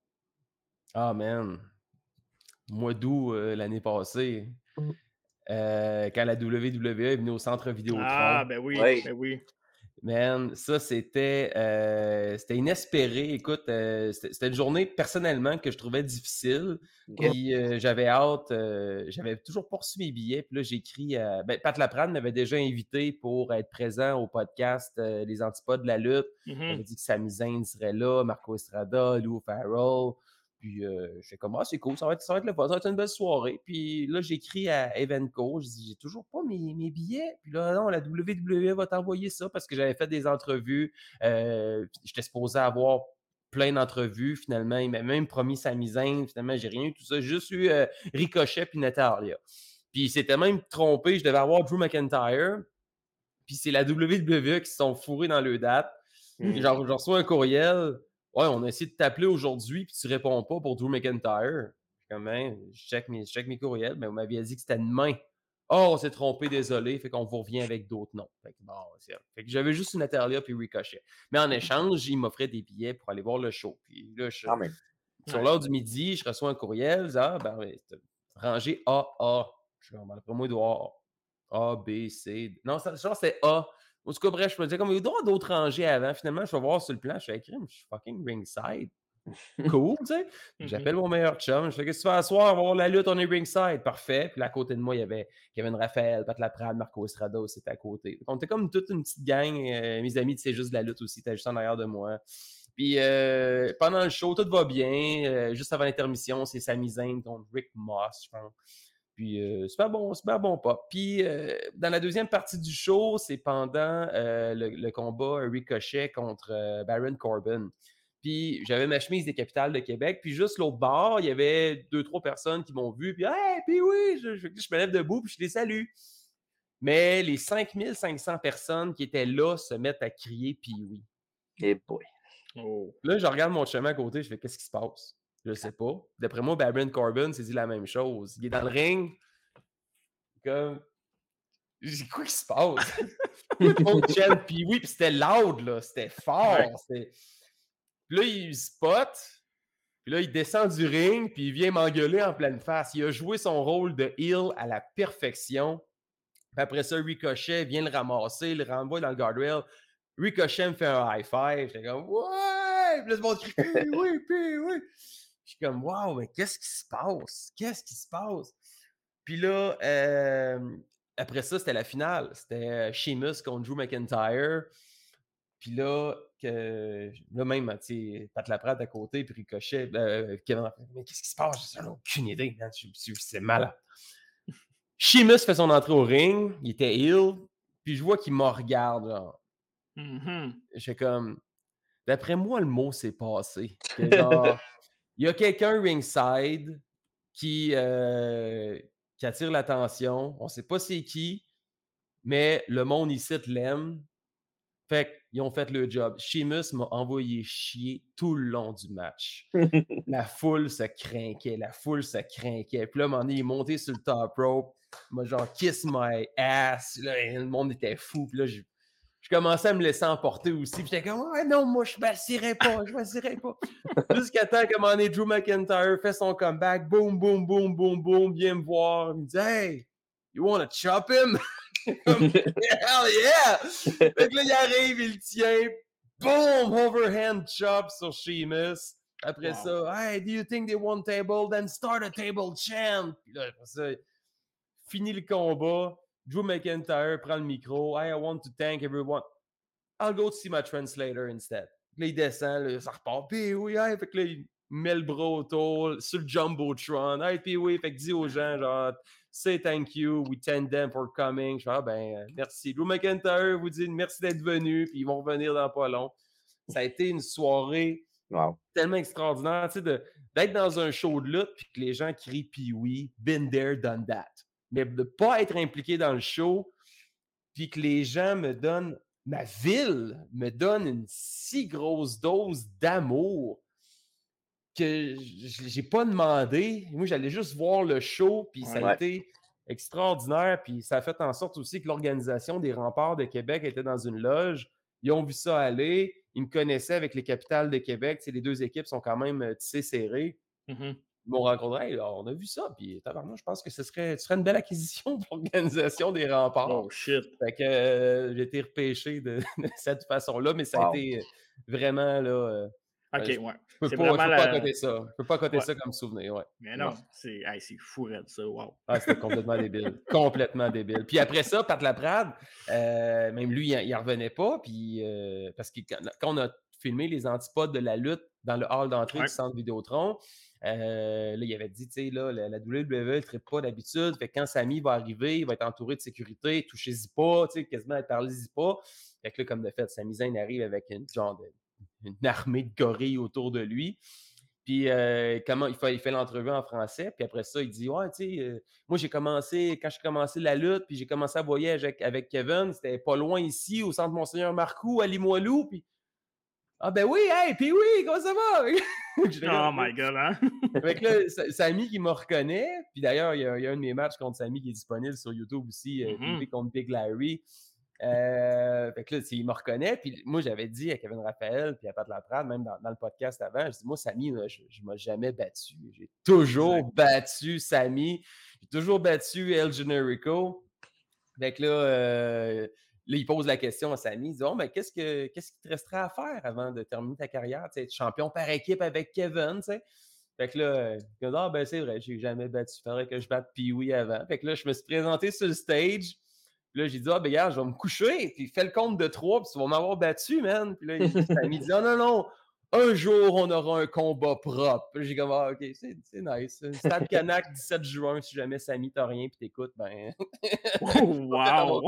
Ah, man. Mois d'août euh, l'année passée, euh, quand la W W E est venue au centre Vidéotron. Ah, ben oui, Oui. ben oui. Man, ça, c'était euh, c'était inespéré. Écoute, euh, c'était c'était une journée, personnellement, que je trouvais difficile. OK. Puis euh, j'avais hâte, euh, j'avais toujours pas reçu mes billets. Puis là, j'ai écrit à... Ben, Pat Laprade m'avait déjà invité pour être présent au podcast euh, Les Antipodes de la lutte. Il Mhm. avait dit que Sami Zayn serait là, Marco Estrada, Lou Farrell. Puis euh, j'étais comme, ah, c'est cool, ça va, être, ça va être le fun, ça va être une belle soirée. Puis là, j'écris à Evenco, je dis, j'ai toujours pas mes, mes billets. Puis là, non, la W W E va t'envoyer ça parce que j'avais fait des entrevues. Euh, j'étais supposé avoir plein d'entrevues. Finalement, il m'a même promis Sami Zayn. Finalement, j'ai rien eu, tout ça. J'ai juste eu euh, Ricochet puis Natalia. Puis il s'était même trompé, je devais avoir Drew McIntyre. Puis c'est la W W E qui se sont fourrés dans le date. Mhm. Genre, je reçois un courriel. Ouais, on a essayé de t'appeler aujourd'hui, puis tu réponds pas pour Drew McIntyre. Je suis comme, hein, je check mes, je check mes courriels, mais vous m'aviez dit que c'était demain. Oh, on s'est trompé, désolé. Fait qu'on vous revient avec d'autres noms. Fait que, bon, fait que j'avais juste Natalia puis Ricochet. Mais en échange, il m'offrait des billets pour aller voir le show. Puis là, je, Quand même. sur Ouais. l'heure du midi, je reçois un courriel. Ah, ben, oui, rangée A A. Je suis comme, après moi, il doit y avoir A, B, C. Non, ça, genre, c'était A. En tout cas, bref, je me disais, comme, il doit y avoir d'autres rangées avant. Finalement, je vais voir sur le plan. Je suis écrit, je suis fucking ringside. Cool, tu sais. Mhm. J'appelle mon meilleur chum. Je fais, qu'est-ce que tu fais à soir? On va voir la lutte, on est ringside. Parfait. Puis là, à côté de moi, il y avait Kevin Raphaël, Pat Laprade, Marco Estrada aussi à côté. On était comme toute une petite gang. Euh, mes amis, c'est juste de la lutte aussi. T'es juste en arrière de moi. Puis euh, pendant le show, tout va bien. Euh, juste avant l'intermission, c'est Sami Zayn contre Rick Moss, je pense. Puis euh, super bon, super bon pop. Puis euh, dans la deuxième partie du show, c'est pendant euh, le, le combat Ricochet contre euh, Baron Corbin. Puis j'avais ma chemise des capitales de Québec. Puis juste l'autre bord, il y avait deux, trois personnes qui m'ont vu. Puis, hey, puis oui, je, je, je me lève debout, puis je les salue. Mais les cinq mille cinq cents personnes qui étaient là se mettent à crier, puis oui. Eh boy. Oh. Là, je regarde mon chemin à côté, je fais, qu'est-ce qui se passe? Je sais pas. D'après moi, Baron Corbin s'est dit la même chose. Il est dans le ring, comme. Je dis, quoi qui se passe? Tout le monde chante, puis oui, puis c'était loud, là. C'était fort. Ouais. C'était... Puis là, il spot, puis là, il descend du ring, puis il vient m'engueuler en pleine face. Il a joué son rôle de heel à la perfection. Puis après ça, Ricochet vient le ramasser, le renvoie dans le guardrail. Ricochet me fait un high five. J'étais comme, ouais! Puis là, le monde crie, puis oui, puis oui. Je suis comme, wow, mais qu'est-ce qui se passe? Qu'est-ce qui se passe? Puis là, euh, après ça, c'était la finale. C'était Sheamus contre Drew McIntyre. Puis là, que, là même, tu sais, Pat Laprade à côté, puis Ricochet, euh, Kevin, mais qu'est-ce qui se passe? J'ai aucune idée, man. C'est malade. Sheamus fait son entrée au ring, il était heel, puis je vois qu'il me regarde, genre. Mm-hmm. J'étais comme, d'après moi, le mot s'est passé. Que genre, il y a quelqu'un ringside qui, euh, qui attire l'attention, on sait pas c'est qui, mais le monde ici l'aime. Fait qu'ils ont fait le job. Sheamus m'a envoyé chier tout le long du match. La foule se craquait, la foule se craquait. Puis là, à un moment donné, il est monté sur le top rope, il m'a genre kiss my ass. Là, le monde était fou. Puis là, je, je commençais à me laisser emporter aussi. Puis j'étais comme, ouais, non, moi, je ne m'assirais pas, je ne m'assirais pas. Jusqu'à temps qu'à un moment donné, Drew McIntyre fait son comeback, boum, boum, boum, boum, boum, vient me voir. Il me dit, hey, you wanna chop him? Comme, hell yeah! Fait que là, il arrive, il le tient, boom, overhand chop sur Sheamus. Après Wow. ça, hey, do you think they want table? Then start a table chant. Puis là, après ça, fini le combat. Drew McIntyre prend le micro. Hey, I want to thank everyone. I'll go see my translator instead. Là, il descend, là, ça repart. Puis oui, hey, fait que là, il met le bras autour sur le Jumbotron. Hey, puis oui, fait que dis aux gens, genre, say thank you, we thank them for coming. Je fais, ah ben, merci. Drew McIntyre vous dit merci d'être venu, puis ils vont revenir dans pas long. Ça a été une soirée wow. tellement extraordinaire, tu sais, de, d'être dans un show de lutte, puis que les gens crient, puis oui, been there, done that. Mais de ne pas être impliqué dans le show, puis que les gens me donnent, ma ville me donne une si grosse dose d'amour que j'ai pas demandé. Moi, j'allais juste voir le show, puis ça a Ouais. été extraordinaire, puis ça a fait en sorte aussi que l'organisation des Remparts de Québec était dans une loge. Ils ont vu ça aller. Ils me connaissaient avec les Capitales de Québec. T'sais, les deux équipes sont quand même tissées serrées. Mm-hmm. Ils m'ont rencontré. Hey, on a vu ça. Puis, je pense que ce serait, ce serait une belle acquisition pour l'organisation des Remparts. Oh, shit. Fait que euh, j'ai été repêché de, de cette façon-là, mais ça wow. a été vraiment là. Euh, OK, je, ouais. Je peux, pas, je peux la... pas accoter ça. Je peux pas accoter ouais. ça comme souvenir, ouais. Mais non, ouais. c'est, hey, c'est fou, ça, wow. Ah, c'était complètement débile. Complètement débile. Puis après ça, Pat Laprade, euh, même lui, il n'en revenait pas. Puis, euh, parce que quand, quand on a filmé les antipodes de la lutte dans le hall d'entrée ouais. du centre Vidéotron, euh, là, il avait dit, tu sais, là, la, la W W E ne traite pas d'habitude. Fait que quand Sami va arriver, il va être entouré de sécurité, touchez-y pas, tu sais, quasiment parlez-y pas. Fait que là, comme de fait, Sami Zayn arrive avec une genre de, une armée de gorilles autour de lui. Puis, euh, comment il fait, il fait l'entrevue en français. Puis après ça, il dit, ouais, tu sais, euh, moi, j'ai commencé, quand j'ai commencé la lutte, puis j'ai commencé à voyager avec, avec Kevin, c'était pas loin ici, au centre Monseigneur Marcoux, à Limoilou. Puis, Ah ben oui, hey, puis oui, comment ça va? Oh my God, hein? Fait que là, Samy qui me reconnaît, puis d'ailleurs, il y, a, il y a un de mes matchs contre Samy qui est disponible sur YouTube aussi, mm-hmm. P V contre Big Larry. Euh, fait que là, il me reconnaît, puis moi, j'avais dit à Kevin Raphaël, puis à Pat Laprade, même dans, dans le podcast avant, je dis, moi, Samy, là, je ne m'ai jamais battu. J'ai toujours exact. battu Samy. J'ai toujours battu El Generico. Fait que là, euh, là, il pose la question à Samy, il dit, oh, mais qu'est-ce, que, qu'est-ce qu'il te resterait à faire avant de terminer ta carrière? Tu sais, être champion par équipe avec Kevin, tu sais. Fait que là, il dit, ah, ben c'est vrai, j'ai jamais battu. Il faudrait que je batte Pee-Wee avant. Fait que là, je me suis présenté sur le stage. Puis là, j'ai dit, ah, ben, regarde, je vais me coucher. Puis fais le compte de trois, puis tu vas m'avoir battu, man. Puis là, il Samy dit, oh, non, non, un jour, on aura un combat propre. Puis j'ai comme, ah, OK, c'est, c'est nice. Stade Canac, dix-sept juin, si jamais Samy t'as rien, puis t'écoutes, ben. Oh, wow!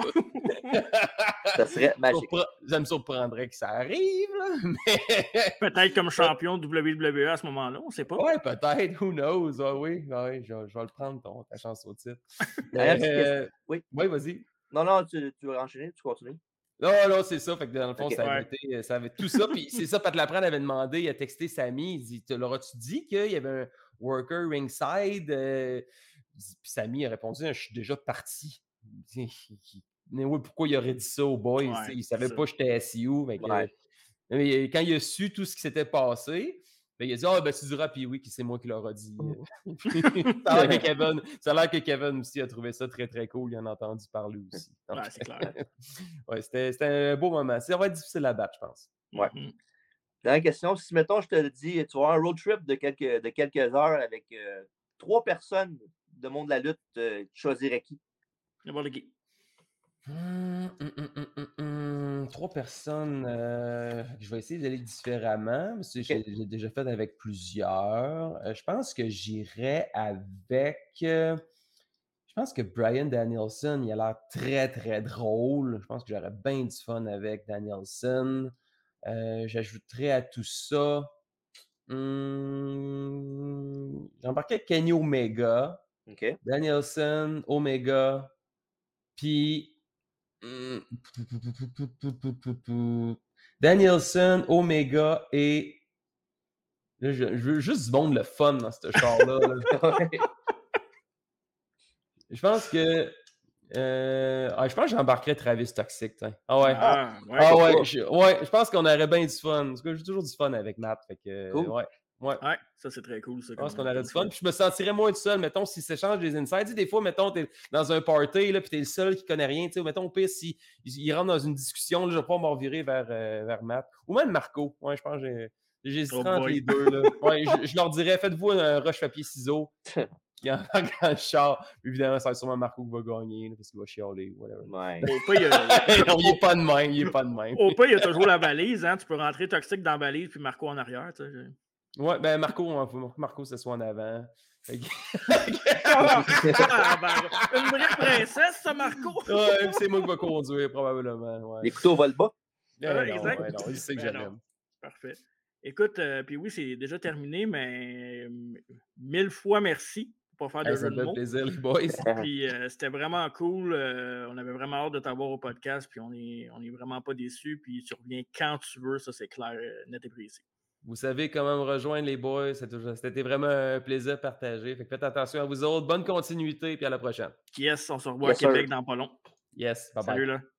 Ça serait magique. Ça me surprendrait que ça arrive, là. Mais... peut-être comme champion de W W E à ce moment-là, on ne sait pas. Ouais, peut-être, who knows. Ah oui, ah, oui je, je vais le prendre, ton, ta chance au titre. euh, oui, oui vas-y. Non, non, tu, tu vas enchaîner, tu continues. Non, non, c'est ça. Fait que dans le fond, okay. ça, avait ouais. été, ça avait tout ça. Puis c'est ça, Pat Laprade avait demandé, il a texté Samy, il dit, te l'auras-tu dit qu'il y avait un worker ringside? Euh... Puis Samy a répondu, je suis déjà parti. Mais oui, pourquoi il aurait dit ça aux boys? Ouais, il savait pas que j'étais S E U. Mais ouais. euh, quand il a su tout ce qui s'était passé, ben, il a dit, ah, oh, ben, tu diras, puis oui, c'est moi qui l'aurai dit. ça, a l'air que Kevin, ça a l'air que Kevin aussi a trouvé ça très, très cool. Il en a entendu parler aussi. Donc, ouais, c'est clair. ouais, c'était, c'était un beau moment. Ça va être difficile à battre, je pense. Ouais. Mm-hmm. Dernière question. Si, mettons, je te le dis, tu vas un road trip de quelques, de quelques heures avec euh, trois personnes de monde de la lutte, euh, tu choisirais qui? N'importe qui. Hum, hum, hum, hum, hum, trois personnes, euh, je vais essayer d'aller différemment, parce que okay. j'ai, j'ai déjà fait avec plusieurs. Euh, je pense que j'irais avec... Euh, je pense que Bryan Danielson, il a l'air très, très drôle. Je pense que j'aurais bien du fun avec Danielson. Euh, j'ajouterais à tout ça... Hum, j'embarquais Kenny Omega, okay. Danielson, Omega, puis... Danielson, Omega et. Là, je, je veux juste du monde le fun dans ce char-là. Là. Je pense que. Euh... Ah, je pense que j'embarquerais Travis Toxic. T'in. Ah ouais. Ah ouais. Ah, ouais, je, ouais, je pense qu'on aurait bien du fun. Parce que j'ai toujours du fun avec Matt. Fait que, cool. ouais. Ouais. ouais, ça c'est très cool. Ça, je pense qu'on aurait du fun. Puis je me sentirais moins tout seul. Mettons, s'ils s'échangent des insides. Tu sais, des fois, mettons, t'es dans un party, là, puis t'es le seul qui connaît rien. Tu sais, mettons, au pire, s'ils si, rentrent dans une discussion, là, je vais pas me revirer vers, euh, vers Matt. Ou même Marco. Ouais, je pense que j'ai, j'hésiterais oh entre les deux. Là. Ouais, je, je leur dirais, faites-vous un rush papier-ciseaux. Qui en le char. Évidemment, ça va être sûrement Marco qui va gagner, là, parce qu'il va chialer, whatever. Ouais. Au pas, il, a... non, il est pas de même. Il est pas de même. Au pas, il y a toujours la balise. Hein? Tu peux rentrer Toxic dans la balise, puis Marco en arrière. Tu sais. Ouais, ben Marco, on faut que Marco se soit en avant. ah, ben, une vraie princesse, ça, Marco! Ouais, c'est moi qui vais conduire, probablement. Ouais. Les couteaux volent bas. Ouais, ouais, exact. Non, ouais, non, il sait que ben j'aime. Parfait. Écoute, euh, puis oui, c'est déjà terminé, mais euh, mille fois merci pour faire de jeu de mots. plaisir, les boys. Puis euh, c'était vraiment cool. Euh, on avait vraiment hâte de t'avoir au podcast, puis on est, on est vraiment pas déçus. Puis tu reviens quand tu veux, ça c'est clair, net et précis. Vous savez comment me rejoindre, les boys. C'était vraiment un plaisir partagé. Fait que faites attention à vous autres. Bonne continuité, puis à la prochaine. Yes, on se revoit yes, à Québec sir. Dans pas long. Yes, bye-bye. Salut là.